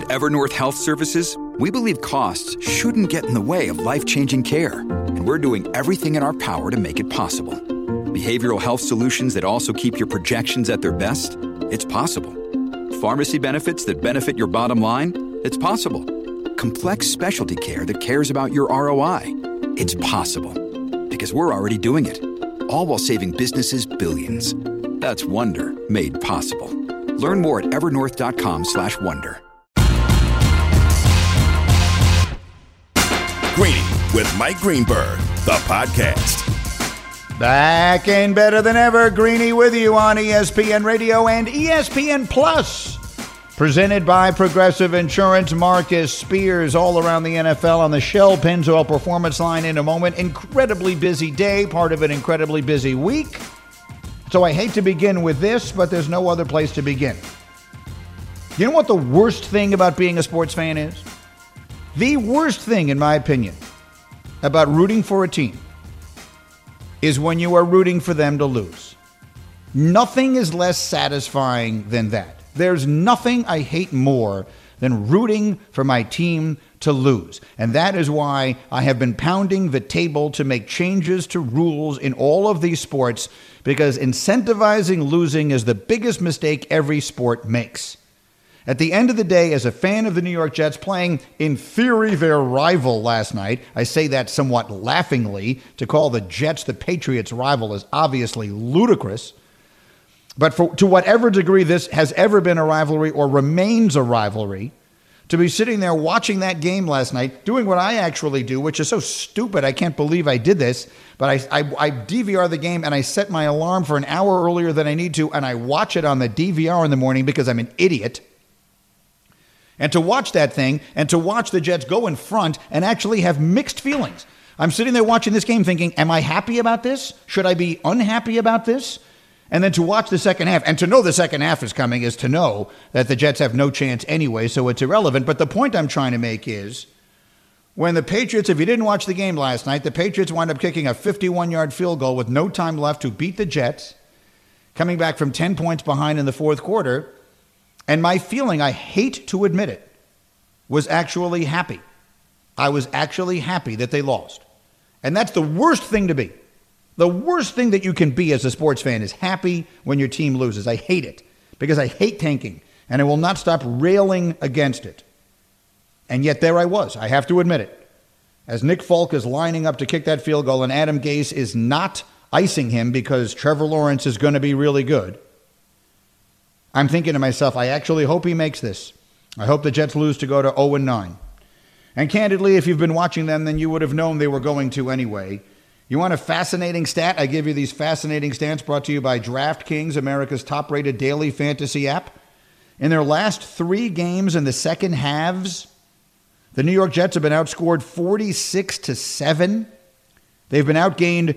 Evernorth Health Services, we believe costs shouldn't get in the way of life-changing care, and we're doing everything in our power to make it possible. Behavioral health solutions that also keep your projections at their best? It's possible. Pharmacy benefits that benefit your bottom line? It's possible. Complex specialty care that cares about your ROI? It's possible. Because we're already doing it. All while saving businesses billions. That's Wonder made possible. Learn more at evernorth.com/wonder. Greeny with Mike Greenberg, the podcast. Back and better than ever, Greeny with you on ESPN Radio and ESPN Plus. Presented by Progressive Insurance. Marcus Spears all around the NFL on the Shell Pennzoil Performance Line in a moment. Incredibly busy day, part of an incredibly busy week. So I hate to begin with this, but there's no other place to begin. You know what the worst thing about being a sports fan is? The worst thing, in my opinion, about rooting for a team is when you are rooting for them to lose. Nothing is less satisfying than that. There's nothing I hate more than rooting for my team to lose. And that is why I have been pounding the table to make changes to rules in all of these sports, because incentivizing losing is the biggest mistake every sport makes. At the end of the day, as a fan of the New York Jets playing, in theory, their rival last night, I say that somewhat laughingly. To call the Jets the Patriots' rival is obviously ludicrous. But to whatever degree this has ever been a rivalry or remains a rivalry, to be sitting there watching that game last night, doing what I actually do, which is so stupid, I can't believe I did this, but I DVR the game and I set my alarm for an hour earlier than I need to, and I watch it on the DVR in the morning because I'm an idiot. And to watch that thing and to watch the Jets go in front and actually have mixed feelings. I'm sitting there watching this game thinking, am I happy about this? Should I be unhappy about this? And then to watch the second half, and to know the second half is coming is to know that the Jets have no chance anyway, so it's irrelevant. But the point I'm trying to make is, when the Patriots, if you didn't watch the game last night, the Patriots wound up kicking a 51-yard field goal with no time left to beat the Jets, coming back from 10 points behind in the fourth quarter. And my feeling, I hate to admit it, was actually happy. I was actually happy that they lost. And that's the worst thing to be. The worst thing that you can be as a sports fan is happy when your team loses. I hate it because I hate tanking, and I will not stop railing against it. And yet there I was. I have to admit it. As Nick Folk is lining up to kick that field goal and Adam Gase is not icing him because Trevor Lawrence is going to be really good, I'm thinking to myself, I actually hope he makes this. I hope the Jets lose to go to 0-9. And candidly, if you've been watching them, then you would have known they were going to anyway. You want a fascinating stat? I give you these fascinating stats brought to you by DraftKings, America's top-rated daily fantasy app. In their last 3 games in the second halves, the New York Jets have been outscored 46-7. They've been outgained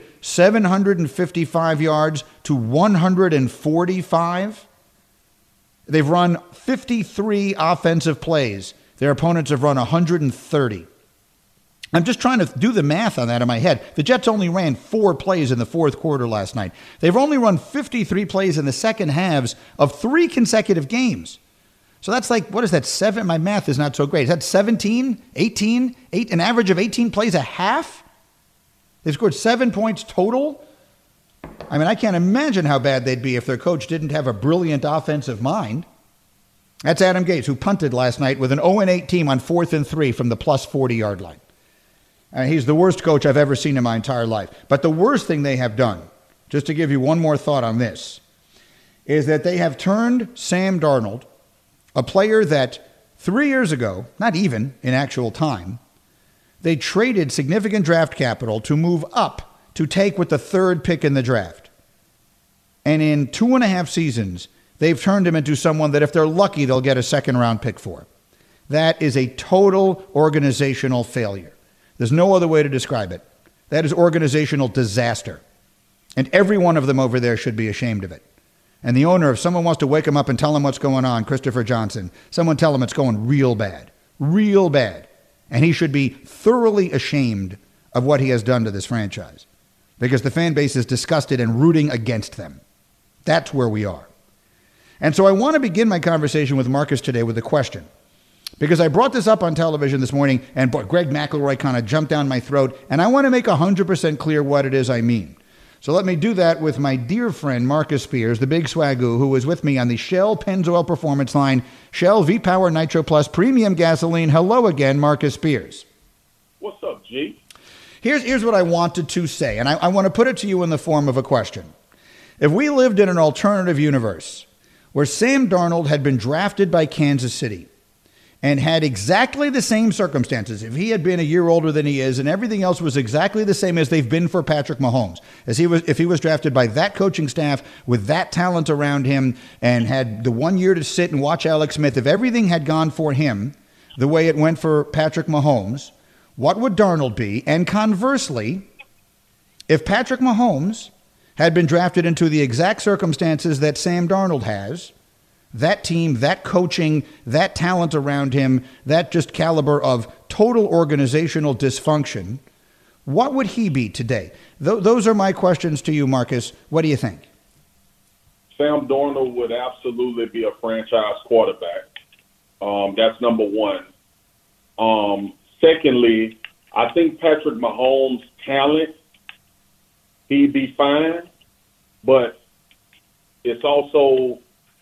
755 yards to 145. They've run 53 offensive plays. Their opponents have run 130. I'm just trying to do the math on that in my head. The Jets only ran 4 plays in the fourth quarter last night. They've only run 53 plays in the second halves of 3 consecutive games. So that's like, what is that, 7? My math is not so great. Is that 17, 18, an average of 18 plays a half? They've scored 7 points total. I mean, I can't imagine how bad they'd be if their coach didn't have a brilliant offensive mind. That's Adam Gase, who punted last night with an 0-8 team on 4th and 3 from the plus 40-yard line. He's the worst coach I've ever seen in my entire life. But the worst thing they have done, just to give you one more thought on this, is that they have turned Sam Darnold, a player that 3 years ago, not even in actual time, they traded significant draft capital to move up to take with the 3rd pick in the draft. And in 2.5 seasons, they've turned him into someone that if they're lucky, they'll get a 2nd-round pick for. That is a total organizational failure. There's no other way to describe it. That is organizational disaster. And every one of them over there should be ashamed of it. And the owner, if someone wants to wake him up and tell him what's going on, Christopher Johnson, someone tell him it's going real bad. Real bad. And he should be thoroughly ashamed of what he has done to this franchise. Because the fan base is disgusted and rooting against them. That's where we are. And so I want to begin my conversation with Marcus today with a question. because I brought this up on television this morning, and boy, Greg McElroy kind of jumped down my throat, and I want to make 100% clear what it is I mean. So let me do that with my dear friend Marcus Spears, the big swagoo, who was with me on the Shell Pennzoil Performance line, Shell V-Power Nitro Plus Premium Gasoline. Hello again, Marcus Spears. What's up, G? Here's what I wanted to say, and I want to put it to you in the form of a question. If we lived in an alternative universe where Sam Darnold had been drafted by Kansas City and had exactly the same circumstances, if he had been a year older than he is and everything else was exactly the same as they've been for Patrick Mahomes, if he was drafted by that coaching staff with that talent around him and had the 1 year to sit and watch Alex Smith, if everything had gone for him the way it went for Patrick Mahomes, what would Darnold be? And conversely, if Patrick Mahomes had been drafted into the exact circumstances that Sam Darnold has, that team, that coaching, that talent around him, that just caliber of total organizational dysfunction, what would he be today? Those are my questions to you, Marcus. What do you think? Sam Darnold would absolutely be a franchise quarterback. That's number one. Secondly, I think Patrick Mahomes' talent, he'd be fine, but it's also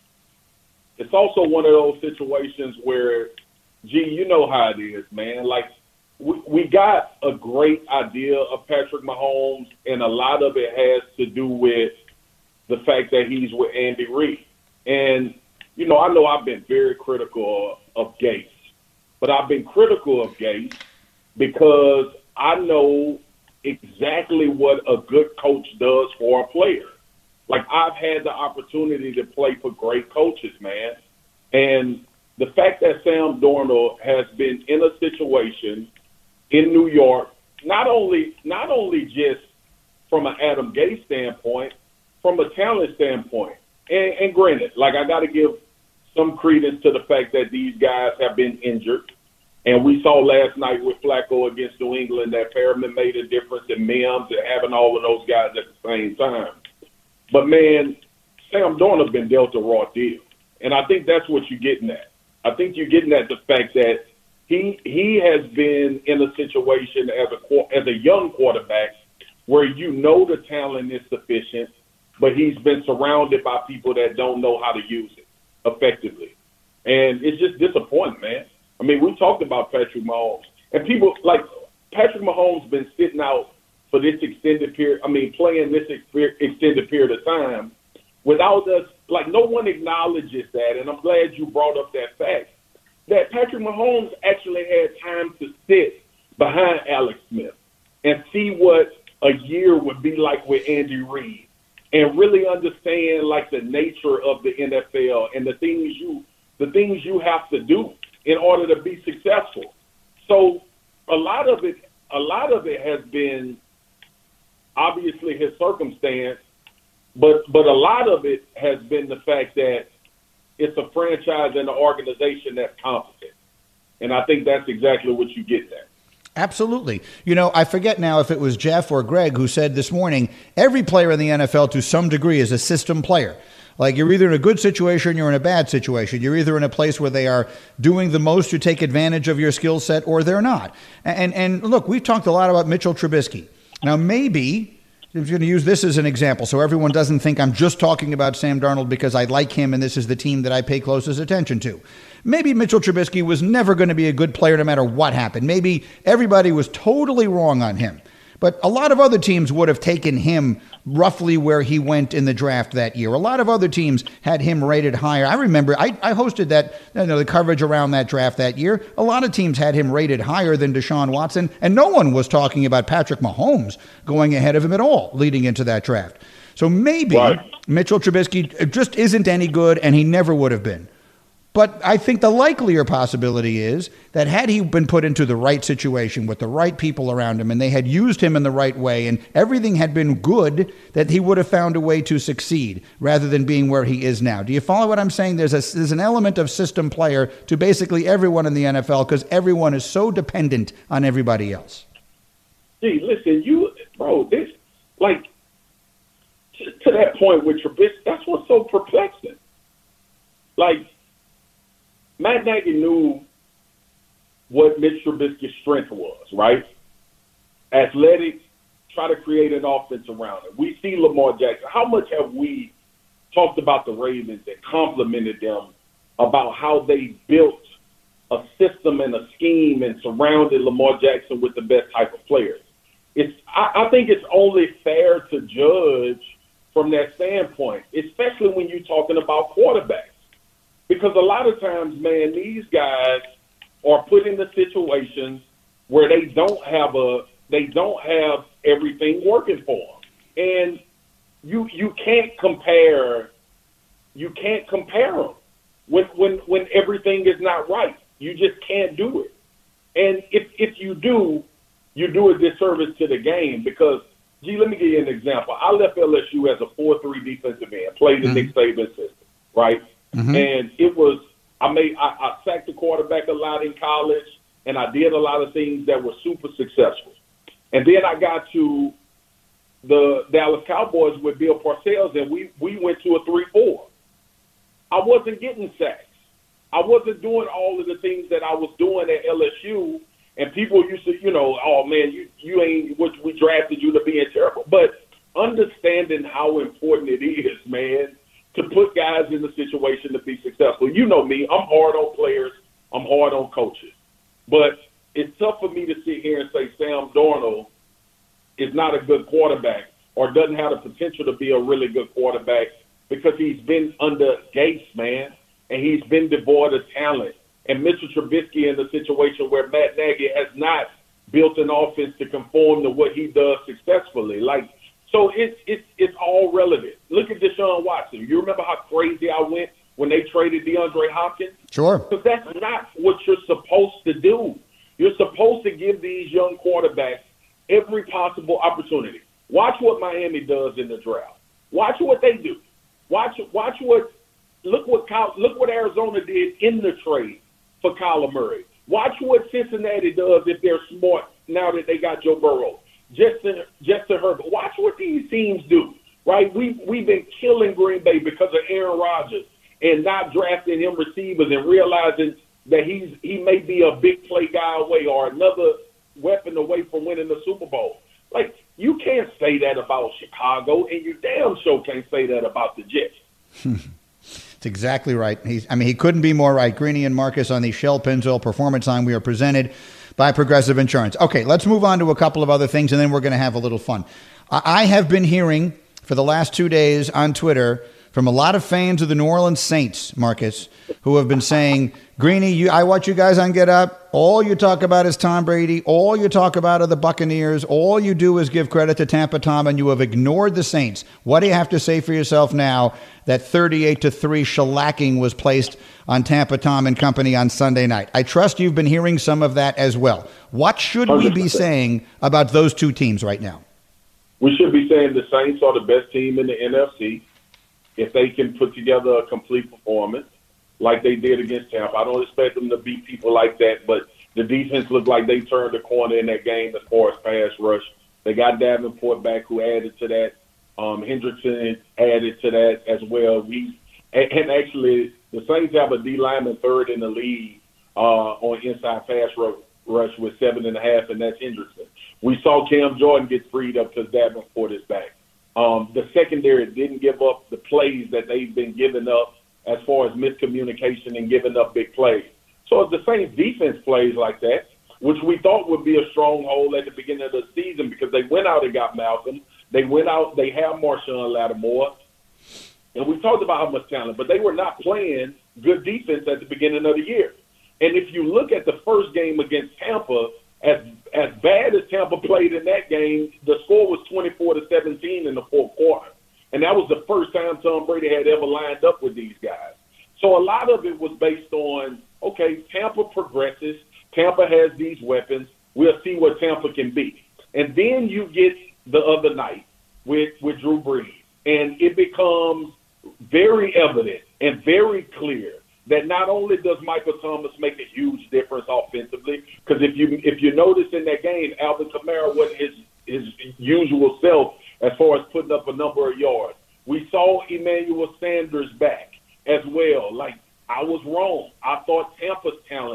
one of those situations where, gee, you know how it is, man. Like, we got a great idea of Patrick Mahomes, and a lot of it has to do with the fact that he's with Andy Reid. And, I know I've been very critical of Gase, but I've been critical of Gase because I know exactly what a good coach does for a player. Like, I've had the opportunity to play for great coaches, man. And the fact that Sam Darnold has been in a situation in New York, not only just from an Adam Gase standpoint, from a talent standpoint. And granted, like, I got to give some credence to the fact that these guys have been injured. And we saw last night with Flacco against New England that Perriman made a difference in Mims and having all of those guys at the same time. But, man, Sam Darnold's been dealt a raw deal. And I think that's what you're getting at. I think you're getting at the fact that he has been in a situation as a young quarterback where the talent is sufficient, but he's been surrounded by people that don't know how to use it effectively. And it's just disappointing, man. I mean, we talked about Patrick Mahomes. And people, like, Patrick Mahomes been sitting out for this extended period, playing this extended period of time without us, like, no one acknowledges that, and I'm glad you brought up that fact, that Patrick Mahomes actually had time to sit behind Alex Smith and see what a year would be like with Andy Reid and really understand, like, the nature of the NFL and the things you have to do in order to be successful. So a lot of it has been obviously his circumstance, but a lot of it has been the fact that it's a franchise and an organization that's competent. And I think that's exactly what you get there. Absolutely. I forget now if it was Jeff or Greg who said this morning, every player in the NFL to some degree is a system player. Like, you're either in a good situation, you're in a bad situation. You're either in a place where they are doing the most to take advantage of your skill set, or they're not. And look, we've talked a lot about Mitchell Trubisky. Now, maybe I'm going to use this as an example so everyone doesn't think I'm just talking about Sam Darnold because I like him and this is the team that I pay closest attention to. Maybe Mitchell Trubisky was never going to be a good player no matter what happened. Maybe everybody was totally wrong on him. But a lot of other teams would have taken him roughly where he went in the draft that year. A lot of other teams had him rated higher. I remember I hosted the coverage around that draft that year. A lot of teams had him rated higher than Deshaun Watson, and no one was talking about Patrick Mahomes going ahead of him at all leading into that draft. So maybe Mitchell Trubisky just isn't any good, and he never would have been. But I think the likelier possibility is that had he been put into the right situation with the right people around him and they had used him in the right way and everything had been good, that he would have found a way to succeed rather than being where he is now. Do you follow what I'm saying? There's an element of system player to basically everyone in the NFL because everyone is so dependent on everybody else. Gee, listen, this, like, to that point with Trubisky, that's what's so perplexing. Like, Matt Nagy knew what Mitch Trubisky's strength was, right? Athletic, try to create an offense around it. We see Lamar Jackson. How much have we talked about the Ravens and complimented them about how they built a system and a scheme and surrounded Lamar Jackson with the best type of players? I think it's only fair to judge from that standpoint, especially when you're talking about quarterbacks. Because a lot of times, man, these guys are put in the situations where they don't have everything working for them. And you can't compare them when everything is not right. You just can't do it. And if you do, you do a disservice to the game because, let me give you an example. I left LSU as a 4-3 defensive end, played in Nick Saban's system, right? Mm-hmm. And it was I sacked the quarterback a lot in college, and I did a lot of things that were super successful. And then I got to the Dallas Cowboys with Bill Parcells, and we went to a 3-4. I wasn't getting sacks. I wasn't doing all of the things that I was doing at LSU, and people used to, oh, man, you ain't what we drafted you to be terrible. But understanding how important it is, man, to put guys in the situation to be successful. You know me, I'm hard on players, I'm hard on coaches. But it's tough for me to sit here and say Sam Darnold is not a good quarterback or doesn't have the potential to be a really good quarterback because he's been under Gates, man, and he's been devoid of talent. And Mitchell Trubisky in the situation where Matt Nagy has not built an offense to conform to what he does successfully. So it's all relative. Look at Deshaun Watson. You remember how crazy I went when they traded DeAndre Hopkins? Sure. Because that's not what you're supposed to do. You're supposed to give these young quarterbacks every possible opportunity. Watch what Miami does in the draft. Watch what they do. Look what Arizona did in the trade for Kyler Murray. Watch what Cincinnati does if they're smart now that they got Joe Burrow. Justin Herbert. Watch what these teams do, right? We've been killing Green Bay because of Aaron Rodgers and not drafting him receivers and realizing that he may be a big play guy away or another weapon away from winning the Super Bowl. You can't say that about Chicago, and you damn sure can't say that about the Jets. That's exactly right. He couldn't be more right. Greeny and Marcus on the Shell Pennzoil Performance Line. We are presented by Progressive Insurance. Okay, let's move on to a couple of other things, and then we're going to have a little fun. I have been hearing for the last 2 days on Twitter from a lot of fans of the New Orleans Saints, Marcus, who have been saying, Greeny, I watch you guys on Get Up. All you talk about is Tom Brady. All you talk about are the Buccaneers. All you do is give credit to Tampa Tom, and you have ignored the Saints. What do you have to say for yourself now that 38-3 shellacking was placed on Tampa Tom and company on Sunday night? I trust you've been hearing some of that as well. What should we be saying about those two teams right now? We should be saying the Saints are the best team in the NFC. If they can put together a complete performance like they did against Tampa. I don't expect them to beat people like that, but the defense looked like they turned the corner in that game as far as pass rush. They got Davenport back, who added to that. Hendrickson added to that as well. And actually, the Saints have a D lineman third in the league on inside pass rush with 7.5, and that's Hendrickson. We saw Cam Jordan get freed up because Davenport is back. The secondary didn't give up the plays that they've been giving up as far as miscommunication and giving up big plays. So if the Saints defense plays like that, which we thought would be a stronghold at the beginning of the season because they went out and got Malcolm, they have Marshawn Lattimore, and we talked about how much talent, but they were not playing good defense at the beginning of the year. And if you look at the first game against Tampa, as bad as Tampa played in that game, the score was 24-17 in the fourth quarter. And that was the first time Tom Brady had ever lined up with these guys. So a lot of it was based on, okay, Tampa progresses. Tampa has these weapons. We'll see what Tampa can be. And then you get the other night with Drew Brees. And it becomes very evident and very clear that not only does Michael Thomas make a huge difference offensively, because if you notice in that game, Alvin Kamara wasn't his usual self as far as putting up a number of yards. We saw Emmanuel Sanders back as well. I was wrong. I thought Tampa's talent with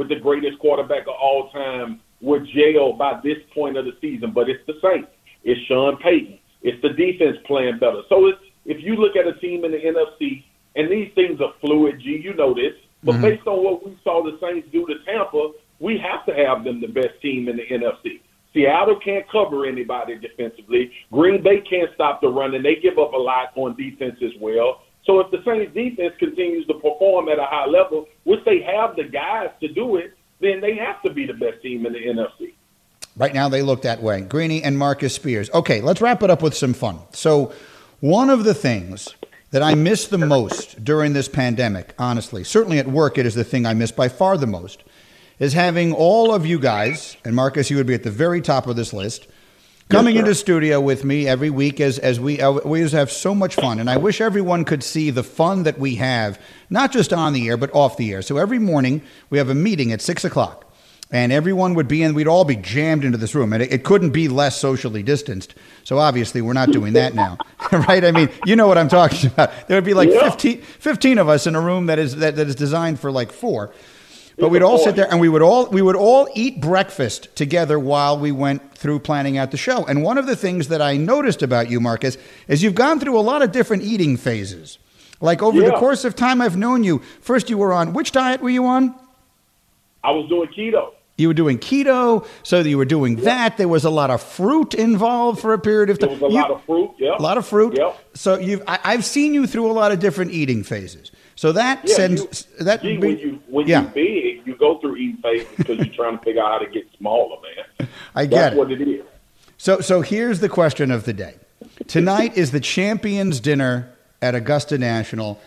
with the greatest quarterback of all time would gel by this point of the season, but it's the Saints. It's Sean Payton. It's the defense playing better. So if you look at a team in the NFC, and these things are fluid, G, you know this, but based on what we saw the Saints do to Tampa, we have to have them the best team in the NFC. Seattle can't cover anybody defensively. Green Bay can't stop the run, and they give up a lot on defense as well. So if the Saints defense continues to perform at a high level, which they have the guys to do it, then they have to be the best team in the NFC. Right now they look that way. Greeny and Marcus Spears. Okay, let's wrap it up with some fun. So one of the things that I miss the most during this pandemic, honestly, certainly at work it is the thing I miss by far the most, is having all of you guys, and Marcus, you would be at the very top of this list, coming into studio with me every week as we always have so much fun. And I wish everyone could see the fun that we have, not just on the air, but off the air. So every morning we have a meeting at 6 o'clock. And everyone would be in, we'd all be jammed into this room. And it couldn't be less socially distanced. So obviously we're not doing that now, right? I mean, you know what I'm talking about. There would be like 15 of us in a room that is designed for like 4. But we'd all sit there and we would all eat breakfast together while we went through planning out the show. And one of the things that I noticed about you, Marcus, is you've gone through a lot of different eating phases. Like over the course of time I've known you, first you were on, which diet were you on? I was doing keto. You were doing keto, so you were doing that. There was a lot of fruit involved for a period of time. There was a lot of fruit, A lot of fruit. Yep. So I've seen you through a lot of different eating phases. So that sends that. Gee, when you big, you go through eating phases because you're trying to figure out how to get smaller, man. That's what it is. So here's the question of the day. Tonight is the Champions Dinner at Augusta National.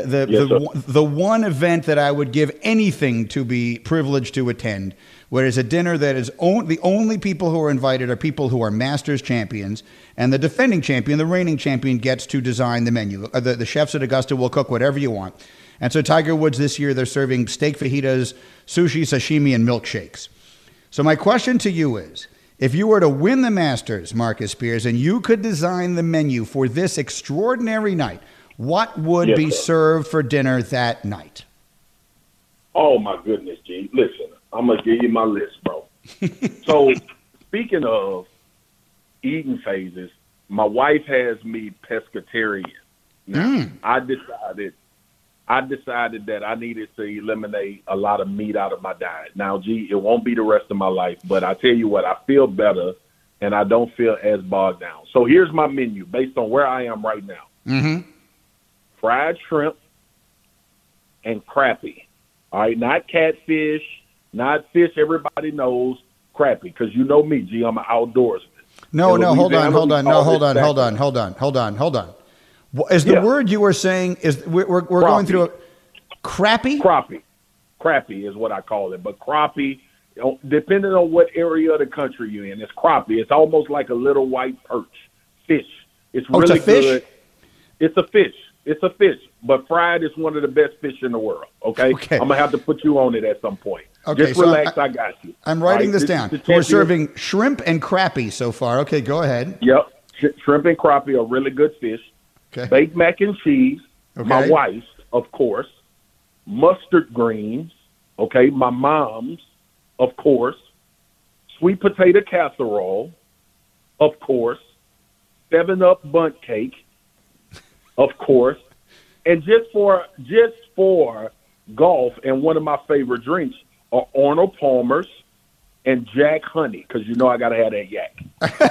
The one event that I would give anything to be privileged to attend, where it's a dinner that is the only people who are invited are people who are Masters champions, and the defending champion, the reigning champion, gets to design the menu. The chefs at Augusta will cook whatever you want. And so Tiger Woods this year, they're serving steak fajitas, sushi, sashimi, and milkshakes. So my question to you is, if you were to win the Masters, Marcus Spears, and you could design the menu for this extraordinary night, what would be served for dinner that night? Oh, my goodness, G. Listen, I'm going to give you my list, bro. So, speaking of eating phases, my wife has me pescatarian. Now, I decided that I needed to eliminate a lot of meat out of my diet. Now, G, it won't be the rest of my life, but I tell you what, I feel better, and I don't feel as bogged down. So, here's my menu based on where I am right now. Mm-hmm. Fried shrimp and crappie. All right, not catfish, not fish everybody knows, crappie, because you know me, G, I'm an outdoorsman. No, hold on. Is the word you were saying, is we're going through a crappie? Crappie is what I call it, but crappie, depending on what area of the country you're in, it's crappie. It's almost like a little white perch fish. It's really it's a fish? Good. It's a fish. It's a fish, but fried is one of the best fish in the world, okay? I'm going to have to put you on it at some point. Okay, just relax, I got you. I'm writing this down. We're serving shrimp and crappie so far. Okay, go ahead. Yep. Shrimp and crappie are really good fish. Okay. Baked mac and cheese, my wife's, of course. Mustard greens, okay, my mom's, of course. Sweet potato casserole, of course. 7-Up bundt cake, of course, and just for golf, and one of my favorite drinks are Arnold Palmer's and Jack Honey, because you know I got to have that yak.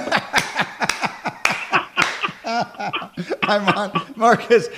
I'm on Marcus.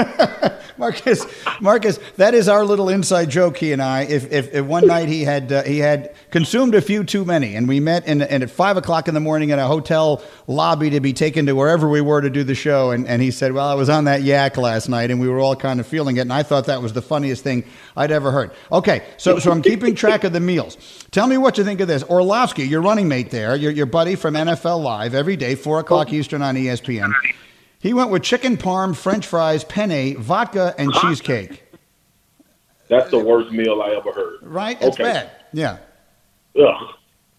Marcus, that is our little inside joke. He and I. If one night he had consumed a few too many, and we met and at 5 o'clock in the morning in a hotel lobby to be taken to wherever we were to do the show, and he said, "Well, I was on that yak last night," and we were all kind of feeling it, and I thought that was the funniest thing I'd ever heard. Okay, so I'm keeping track of the meals. Tell me what you think of this. Orlovsky, your running mate there, your buddy from NFL Live every day, 4 o'clock Eastern on ESPN. He went with chicken parm, French fries, penne, vodka, and cheesecake. That's the worst meal I ever heard. Right? It's bad. Yeah. Ugh.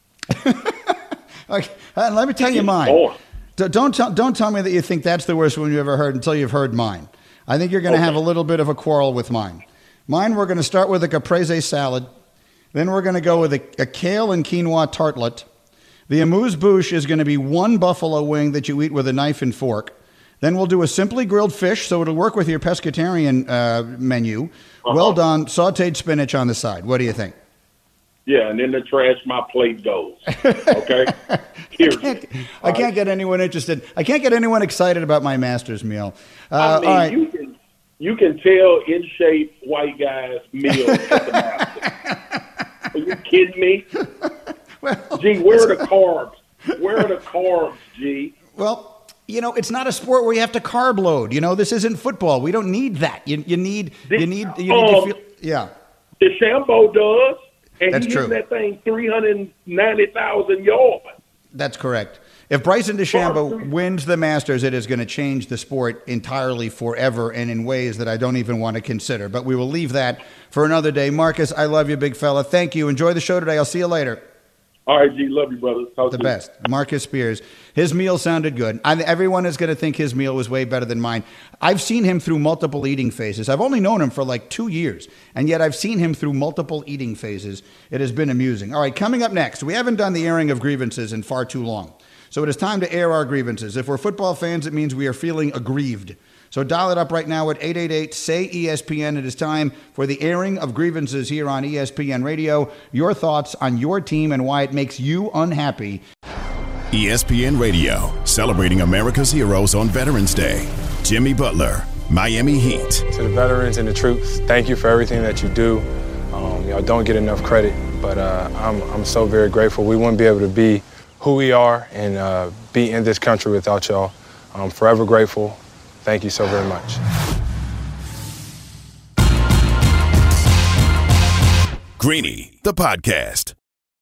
Okay. Let me tell you mine. Don't tell me that you think that's the worst one you ever heard until you've heard mine. I think you're going to have a little bit of a quarrel with mine. Mine, we're going to start with a caprese salad. Then we're going to go with a kale and quinoa tartlet. The amuse-bouche is going to be one buffalo wing that you eat with a knife and fork. Then we'll do a simply grilled fish, so it'll work with your pescatarian menu. Well done, sautéed spinach on the side. What do you think? Yeah, and then the trash my plate goes. Okay? I can't get anyone interested. I can't get anyone excited about my master's meal. I mean, all right. You can tell in shape white guys meal at the master. Are you kidding me? Well, G, where are the carbs? Where are the carbs, G? Well, you know, it's not a sport where you have to carb load. You know, this isn't football. We don't need that. You need to feel. Yeah. DeChambeau does, and That's he's true. in that thing 390,000 yards. That's correct. If Bryson DeChambeau wins the Masters, it is going to change the sport entirely forever and in ways that I don't even want to consider. But we will leave that for another day. Marcus, I love you, big fella. Thank you. Enjoy the show today. I'll see you later. All right, G. Love you, brother. Talk The to you. best. Marcus Spears. His meal sounded good. Everyone is going to think his meal was way better than mine. I've seen him through multiple eating phases. I've only known him for like 2 years, and yet I've seen him through multiple eating phases. It has been amusing. All right, coming up next, we haven't done the airing of grievances in far too long. So it is time to air our grievances. If we're football fans, it means we are feeling aggrieved. So dial it up right now at 888-SAY-ESPN. It is time for the airing of grievances here on ESPN Radio. Your thoughts on your team and why it makes you unhappy. ESPN Radio, celebrating America's heroes on Veterans Day. Jimmy Butler, Miami Heat. To the veterans and the troops, thank you for everything that you do. Y'all don't get enough credit, but I'm so very grateful. We wouldn't be able to be who we are and be in this country without y'all. I'm forever grateful. Thank you so very much. Greeny, the podcast.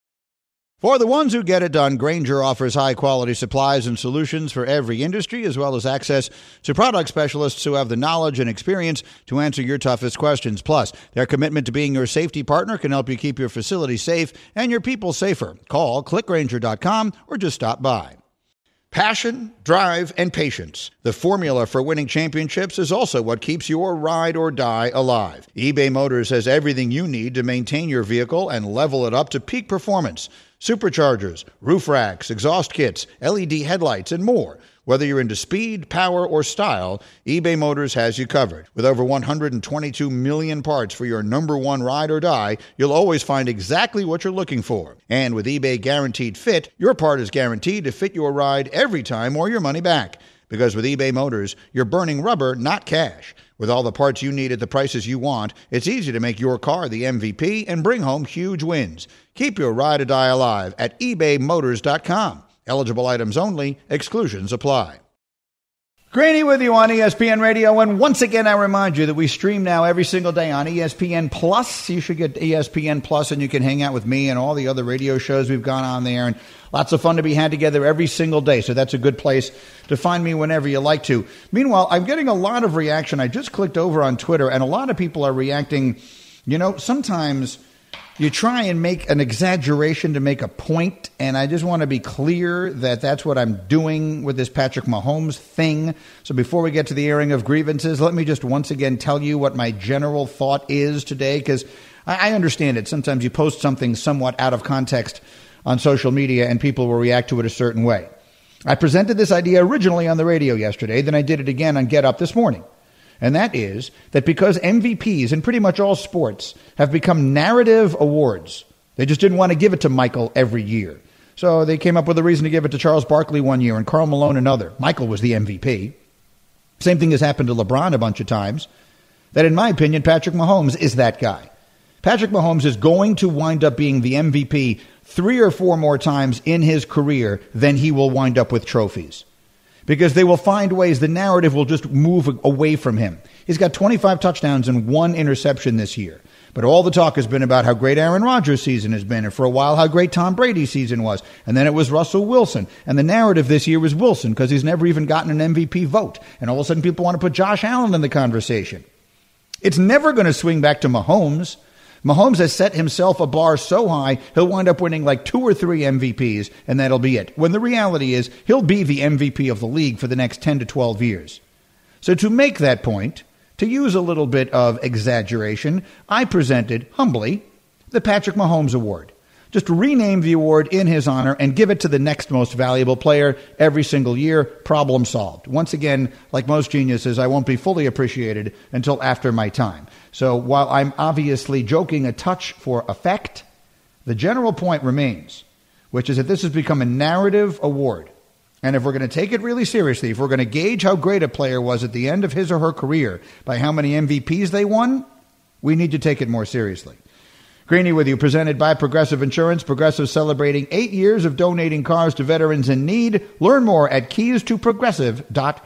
For the ones who get it done, Grainger offers high-quality supplies and solutions for every industry, as well as access to product specialists who have the knowledge and experience to answer your toughest questions. Plus, their commitment to being your safety partner can help you keep your facility safe and your people safer. Call clickgrainger.com or just stop by. Passion, drive, and patience. The formula for winning championships is also what keeps your ride or die alive. eBay Motors has everything you need to maintain your vehicle and level it up to peak performance. Superchargers, roof racks, exhaust kits, LED headlights, and more. Whether you're into speed, power, or style, eBay Motors has you covered. With over 122 million parts for your number one ride or die, you'll always find exactly what you're looking for. And with eBay Guaranteed Fit, your part is guaranteed to fit your ride every time or your money back. Because with eBay Motors, you're burning rubber, not cash. With all the parts you need at the prices you want, it's easy to make your car the MVP and bring home huge wins. Keep your ride or die alive at ebaymotors.com. Eligible items only. Exclusions apply. Greeny with you on ESPN Radio, and once again I remind you that we stream now every single day on ESPN Plus. You should get ESPN Plus, and you can hang out with me and all the other radio shows we've gone on there, and lots of fun to be had together every single day, so that's a good place to find me whenever you like to. Meanwhile, I'm getting a lot of reaction. I just clicked over on Twitter, and a lot of people are reacting. You know, sometimes you try and make an exaggeration to make a point, and I just want to be clear that that's what I'm doing with this Patrick Mahomes thing. So before we get to the airing of grievances, let me just once again tell you what my general thought is today, because I understand it. Sometimes you post something somewhat out of context on social media, and people will react to it a certain way. I presented this idea originally on the radio yesterday, then I did it again on Get Up this morning. And that is that because MVPs in pretty much all sports have become narrative awards, they just didn't want to give it to Michael every year. So they came up with a reason to give it to Charles Barkley one year and Karl Malone another. Michael was the MVP. Same thing has happened to LeBron a bunch of times. That, in my opinion, Patrick Mahomes is that guy. Patrick Mahomes is going to wind up being the MVP 3 or 4 more times in his career than he will wind up with trophies. Because they will find ways, the narrative will just move away from him. He's got 25 touchdowns and 1 interception this year. But all the talk has been about how great Aaron Rodgers' season has been, and for a while how great Tom Brady's season was. And then it was Russell Wilson. And the narrative this year was Wilson, because he's never even gotten an MVP vote. And all of a sudden people want to put Josh Allen in the conversation. It's never going to swing back to Mahomes. Mahomes has set himself a bar so high, he'll wind up winning like 2 or 3 MVPs, and that'll be it. When the reality is, he'll be the MVP of the league for the next 10 to 12 years. So to make that point, to use a little bit of exaggeration, I presented, humbly, the Patrick Mahomes Award. Just rename the award in his honor and give it to the next most valuable player every single year. Problem solved. Once again, like most geniuses, I won't be fully appreciated until after my time. So while I'm obviously joking a touch for effect, the general point remains, which is that this has become a narrative award. And if we're going to take it really seriously, if we're going to gauge how great a player was at the end of his or her career by how many MVPs they won, we need to take it more seriously. Greeny with you, presented by Progressive Insurance. Progressive celebrating 8 years of donating cars to veterans in need. Learn more at Keys to Progress. Let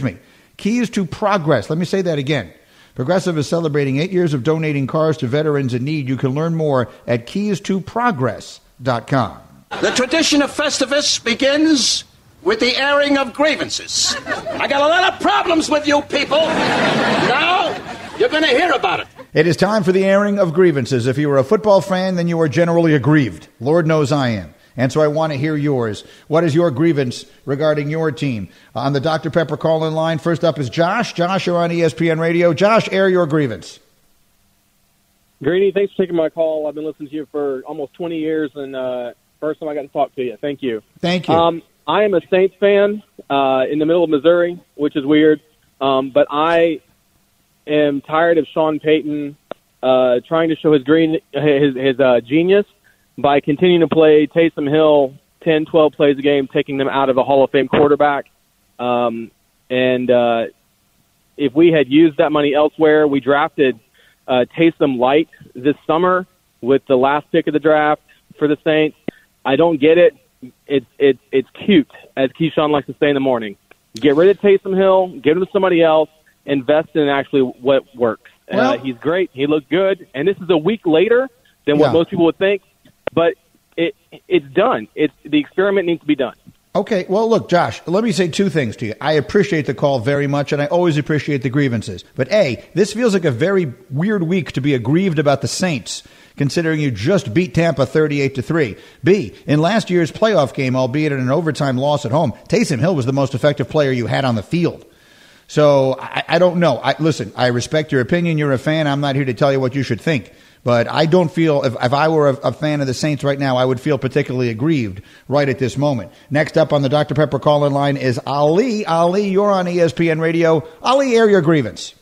me say that again. Progressive is celebrating 8 years of donating cars to veterans in need. You can learn more at keystoprogress.com. The tradition of Festivus begins with the airing of grievances. I got a lot of problems with you people. Now, you're going to hear about it. It is time for the airing of grievances. If you are a football fan, then you are generally aggrieved. Lord knows I am. And so I want to hear yours. What is your grievance regarding your team? On the Dr. Pepper call-in line, first up is Josh. Josh, you're on ESPN Radio. Josh, air your grievance. Greeny, thanks for taking my call. I've been listening to you for almost 20 years, and first time I got to talk to you. Thank you. Thank you. I am a Saints fan in the middle of Missouri, which is weird, but I am tired of Sean Payton trying to show his genius by continuing to play Taysom Hill 10, 12 plays a game, taking them out of a Hall of Fame quarterback. And if we had used that money elsewhere, we drafted Taysom Light this summer with the last pick of the draft for the Saints. I don't get it. It's cute, as Keyshawn likes to say in the morning. Get rid of Taysom Hill, give him to somebody else, invest in actually what works. Well, he's great. He looked good. And this is a week later than what most people would think. But it's done. The experiment needs to be done. Okay, well, look, Josh, let me say two things to you. I appreciate the call very much, and I always appreciate the grievances. But A, this feels like a very weird week to be aggrieved about the Saints, considering you just beat Tampa 38-3. B, in last year's playoff game, albeit in an overtime loss at home, Taysom Hill was the most effective player you had on the field. So I don't know. Listen, I respect your opinion. You're a fan. I'm not here to tell you what you should think. But I don't feel, if I were a fan of the Saints right now, I would feel particularly aggrieved right at this moment. Next up on the Dr. Pepper call-in line is Ali. Ali, you're on ESPN Radio. Ali, air your grievance.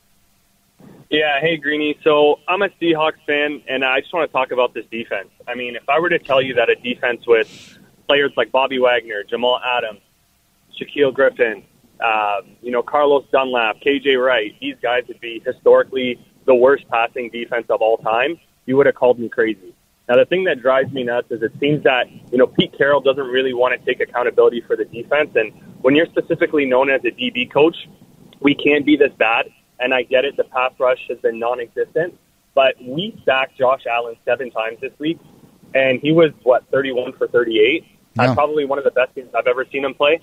Yeah, hey, Greeny. So I'm a Seahawks fan, and I just want to talk about this defense. I mean, if I were to tell you that a defense with players like Bobby Wagner, Jamal Adams, Shaquille Griffin, Carlos Dunlap, KJ Wright, these guys would be historically the worst passing defense of all time, you would have called me crazy. Now, the thing that drives me nuts is it seems that, Pete Carroll doesn't really want to take accountability for the defense. And when you're specifically known as a DB coach, we can't be this bad. And I get it, the pass rush has been non-existent. But we sacked Josh Allen 7 times this week, and he was, 31 for 38. That's Yeah. probably one of the best games I've ever seen him play.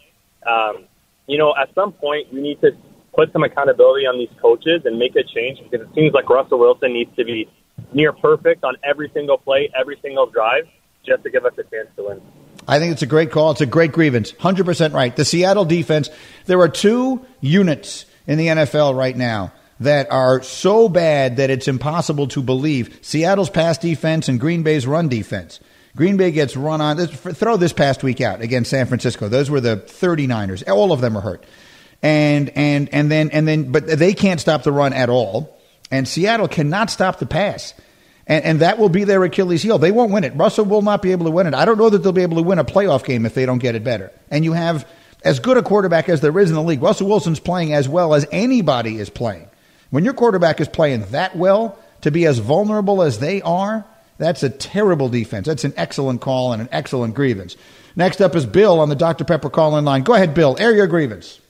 At some point, we need to put some accountability on these coaches and make a change, because it seems like Russell Wilson needs to be near perfect on every single play, every single drive, just to give us a chance to win. I think it's a great call. It's a great grievance. 100% right. The Seattle defense, there are 2 units in the NFL right now that are so bad that it's impossible to believe. Seattle's pass defense and Green Bay's run defense. Green Bay gets run on. Throw this past week out against San Francisco. Those were the 39ers. All of them are hurt. But they can't stop the run at all. And Seattle cannot stop the pass. And that will be their Achilles heel. They won't win it. Russell will not be able to win it. I don't know that they'll be able to win a playoff game if they don't get it better. And you have as good a quarterback as there is in the league. Russell Wilson's playing as well as anybody is playing. When your quarterback is playing that well, to be as vulnerable as they are, that's a terrible defense. That's an excellent call and an excellent grievance. Next up is Bill on the Dr. Pepper call-in line. Go ahead, Bill. Air your grievance.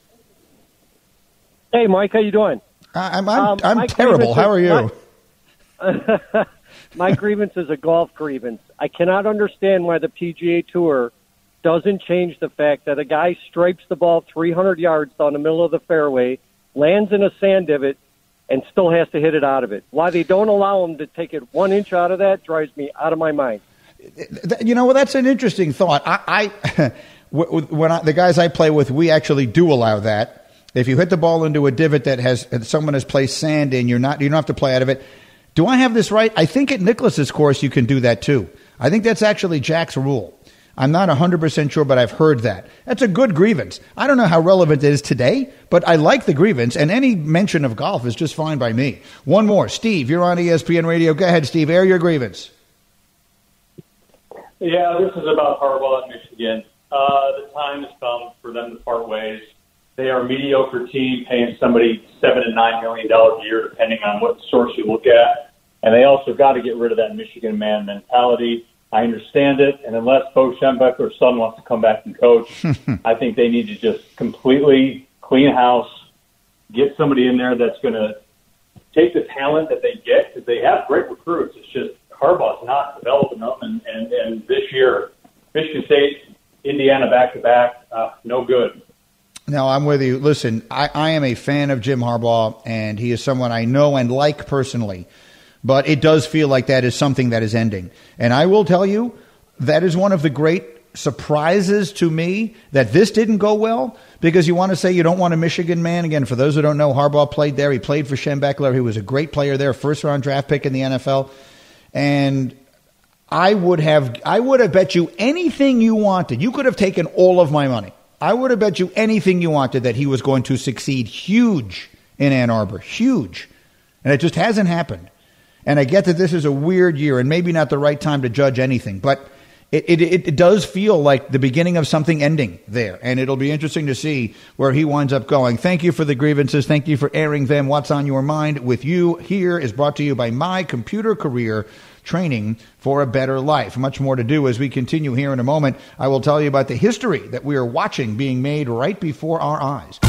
Hey, Mike. How you doing? I'm terrible. How are you? My grievance is a golf grievance. I cannot understand why the PGA Tour doesn't change the fact that a guy stripes the ball 300 yards down the middle of the fairway, lands in a sand divot, and still has to hit it out of it. Why they don't allow him to take it 1 inch out of that drives me out of my mind. That's an interesting thought. The guys I play with, we actually do allow that. If you hit the ball into a divot that someone has placed sand in, you don't have to play out of it. Do I have this right? I think at Nicklaus's course you can do that too. I think that's actually Jack's rule. I'm not 100% sure, but I've heard that. That's a good grievance. I don't know how relevant it is today, but I like the grievance, and any mention of golf is just fine by me. One more. Steve, you're on ESPN Radio. Go ahead, Steve. Air your grievance. Yeah, this is about Harbaugh at Michigan. The time has come for them to part ways. They are a mediocre team paying somebody $7 and $9 million a year, depending on what source you look at. And they also got to get rid of that Michigan man mentality. I understand it, and unless Bo Schembechler's son wants to come back and coach, I think they need to just completely clean house, get somebody in there that's going to take the talent that they get, because they have great recruits. It's just Harbaugh's not developing them, and this year, Michigan State, Indiana back-to-back, no good. No, I'm with you. Listen, I am a fan of Jim Harbaugh, and he is someone I know and like personally. But it does feel like that is something that is ending. And I will tell you, that is one of the great surprises to me that this didn't go well, because you want to say you don't want a Michigan man. Again, for those who don't know, Harbaugh played there. He played for Schembechler. He was a great player there, first-round draft pick in the NFL. And I would have bet you anything you wanted. You could have taken all of my money. I would have bet you anything you wanted that he was going to succeed huge in Ann Arbor. Huge. And it just hasn't happened. And I get that this is a weird year and maybe not the right time to judge anything, but it does feel like the beginning of something ending there. And it'll be interesting to see where he winds up going. Thank you for the grievances. Thank you for airing them. What's on your mind with you here is brought to you by My Computer Career, training for a better life. Much more to do as we continue here in a moment. I will tell you about the history that we are watching being made right before our eyes.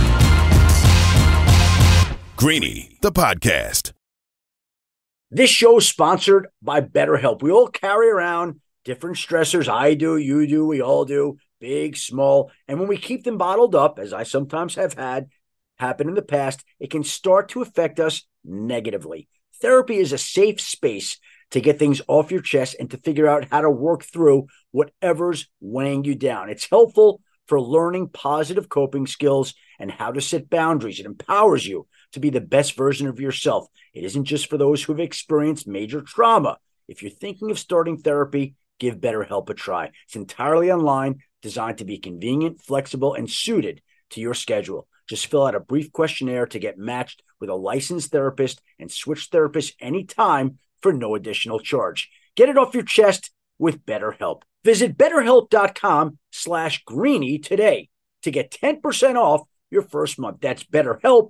Greeny, the podcast. This show is sponsored by BetterHelp. We all carry around different stressors. I do, you do, we all do, big, small. And when we keep them bottled up, as I sometimes have had happen in the past, it can start to affect us negatively. Therapy is a safe space to get things off your chest and to figure out how to work through whatever's weighing you down. It's helpful for learning positive coping skills and how to set boundaries. It empowers you to be the best version of yourself. It isn't just for those who have experienced major trauma. If you're thinking of starting therapy, give BetterHelp a try. It's entirely online, designed to be convenient, flexible, and suited to your schedule. Just fill out a brief questionnaire to get matched with a licensed therapist and switch therapists anytime for no additional charge. Get it off your chest with BetterHelp. Visit BetterHelp.com/Greeny today to get 10% off your first month. That's BetterHelp,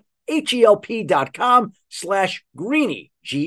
HELP.com/Greeny,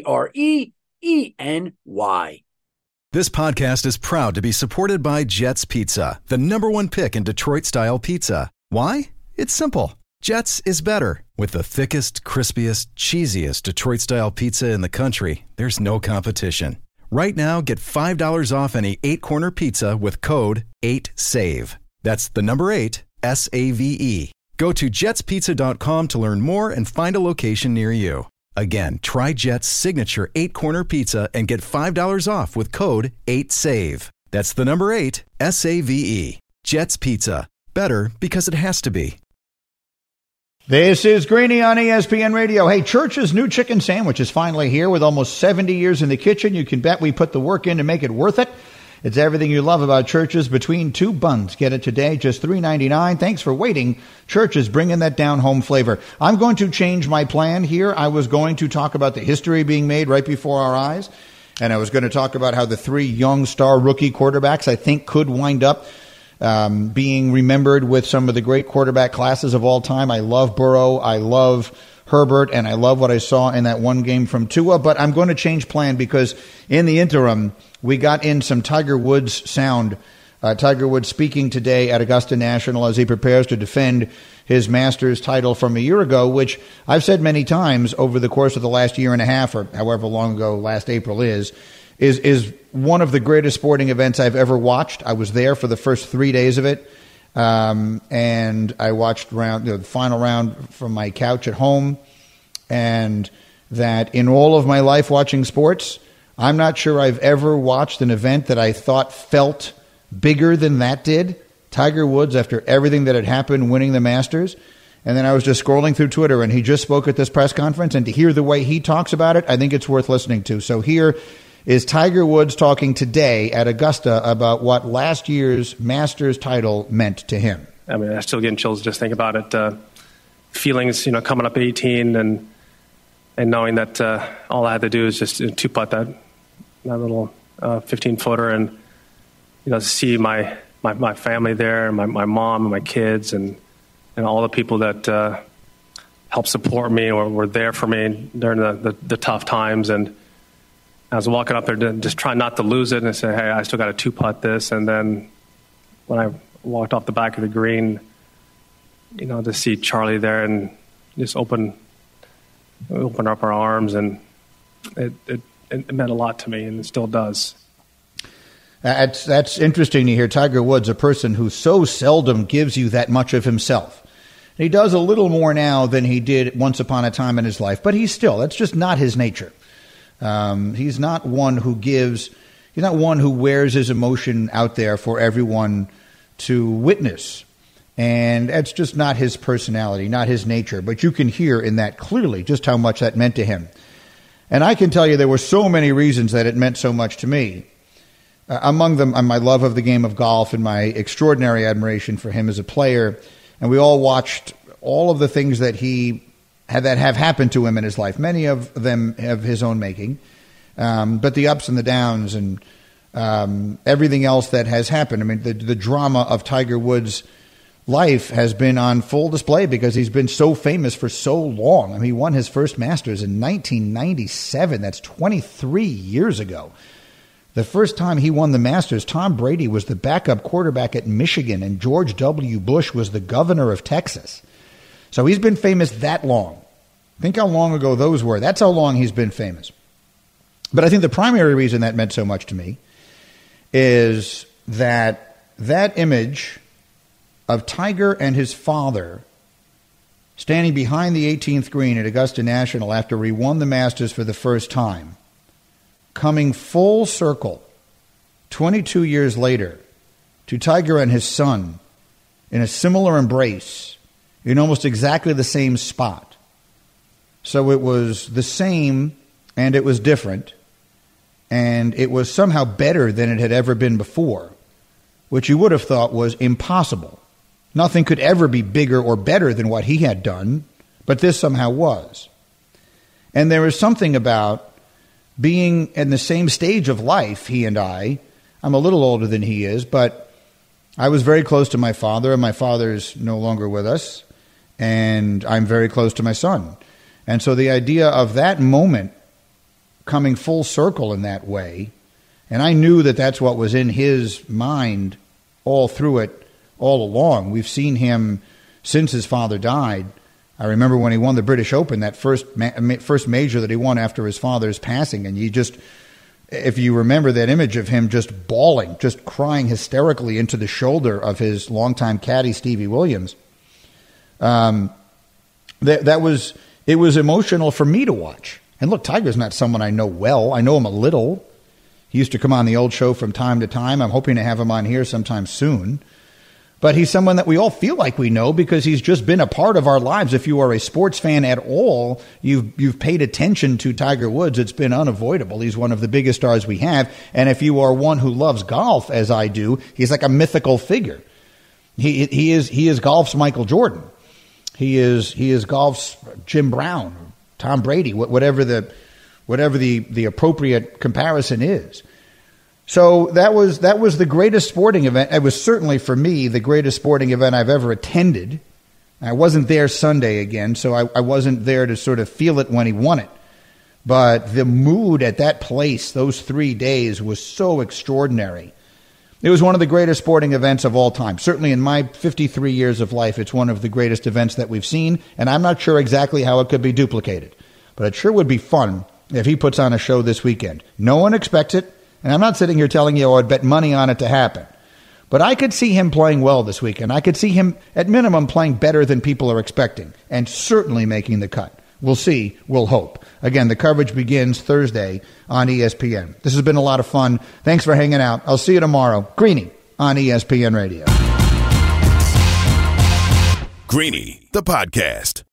GREENY. This podcast is proud to be supported by Jets Pizza, the #1 pick in Detroit-style pizza. Why? It's simple. Jets is better. With the thickest, crispiest, cheesiest Detroit-style pizza in the country, there's no competition. Right now, get $5 off any 8-corner pizza with code 8SAVE. That's the number 8, SAVE. Go to jetspizza.com to learn more and find a location near you. Again, try Jet's signature 8-corner pizza and get $5 off with code 8SAVE. That's the number 8, SAVE. Jet's Pizza. Better because it has to be. This is Greeny on ESPN Radio. Hey, Church's new chicken sandwich is finally here with almost 70 years in the kitchen. You can bet we put the work in to make it worth it. It's everything you love about Church's between two buns. Get it today, just $3.99. Thanks for waiting. Church's bringing that down-home flavor. I'm going to change my plan here. I was going to talk about the history being made right before our eyes, and I was going to talk about how the 3 young star rookie quarterbacks I think could wind up being remembered with some of the great quarterback classes of all time. I love Burrow, I love Herbert, and I love what I saw in that one game from Tua, but I'm going to change plan because in the interim, we got in some Tiger Woods sound. Tiger Woods speaking today at Augusta National as he prepares to defend his Masters title from a year ago, which I've said many times over the course of the last year and a half, or however long ago last April is one of the greatest sporting events I've ever watched. I was there for the first 3 days of it, and I watched the final round from my couch at home, and that in all of my life watching sports, I'm not sure I've ever watched an event that I thought felt bigger than that did. Tiger Woods, after everything that had happened, winning the Masters. And then I was just scrolling through Twitter, and he just spoke at this press conference. And to hear the way he talks about it, I think it's worth listening to. So here is Tiger Woods talking today at Augusta about what last year's Masters title meant to him. I mean, I'm still getting chills just think about it. Feelings, coming up 18 and knowing that all I had to do is just two-putt that little 15-footer and, to see my family there, and my mom and my kids and all the people that helped support me or were there for me during the tough times. And I was walking up there just trying not to lose it and say, hey, I still got to two-putt this. And then when I walked off the back of the green, to see Charlie there and just open up our arms, and it meant a lot to me, and it still does. That's interesting to hear. Tiger Woods, a person who so seldom gives you that much of himself. He does a little more now than he did once upon a time in his life, but that's just not his nature. He's not one who gives, he's not one who wears his emotion out there for everyone to witness. And that's just not his personality, not his nature. But you can hear in that clearly just how much that meant to him. And I can tell you there were so many reasons that it meant so much to me. Among them, my love of the game of golf and my extraordinary admiration for him as a player. And we all watched all of the things that that have happened to him in his life. Many of them have his own making. But the ups and the downs and everything else that has happened. I mean, the drama of Tiger Woods' life has been on full display because he's been so famous for so long. I mean, he won his first Masters in 1997. That's 23 years ago. The first time he won the Masters, Tom Brady was the backup quarterback at Michigan, and George W. Bush was the governor of Texas. So he's been famous that long. Think how long ago those were. That's how long he's been famous. But I think the primary reason that meant so much to me is that image of Tiger and his father standing behind the 18th green at Augusta National after he won the Masters for the first time, coming full circle 22 years later to Tiger and his son in a similar embrace in almost exactly the same spot. So it was the same and it was different, and it was somehow better than it had ever been before, which you would have thought was impossible. Nothing could ever be bigger or better than what he had done, but this somehow was. And there is something about being in the same stage of life, he and I'm a little older than he is, but I was very close to my father, and my father's no longer with us, and I'm very close to my son. And so the idea of that moment coming full circle in that way, and I knew that that's what was in his mind all through it, all along. We've seen him since his father died. I remember when he won the British Open, that first major that he won after his father's passing, and if you remember that image of him just bawling, just crying hysterically into the shoulder of his longtime caddy, Stevie Williams, it was emotional for me to watch. And look, Tiger's not someone I know well. I know him a little. He used to come on the old show from time to time. I'm hoping to have him on here sometime soon. But he's someone that we all feel like we know because he's just been a part of our lives. If you are a sports fan at all, you've paid attention to Tiger Woods. It's been unavoidable. He's one of the biggest stars we have. And if you are one who loves golf, as I do, he's like a mythical figure. He is golf's Michael Jordan. He is golf's Jim Brown, Tom Brady, whatever the appropriate comparison is. So that was the greatest sporting event. It was certainly for me the greatest sporting event I've ever attended. I wasn't there Sunday again, so I wasn't there to sort of feel it when he won it. But the mood at that place, those 3 days, was so extraordinary. It was one of the greatest sporting events of all time. Certainly in my 53 years of life, it's one of the greatest events that we've seen, and I'm not sure exactly how it could be duplicated. But it sure would be fun if he puts on a show this weekend. No one expects it, and I'm not sitting here telling you I'd bet money on it to happen. But I could see him playing well this weekend. I could see him, at minimum, playing better than people are expecting, and certainly making the cut. We'll see. We'll hope. Again, the coverage begins Thursday on ESPN. This has been a lot of fun. Thanks for hanging out. I'll see you tomorrow. Greeny on ESPN Radio. Greeny, the podcast.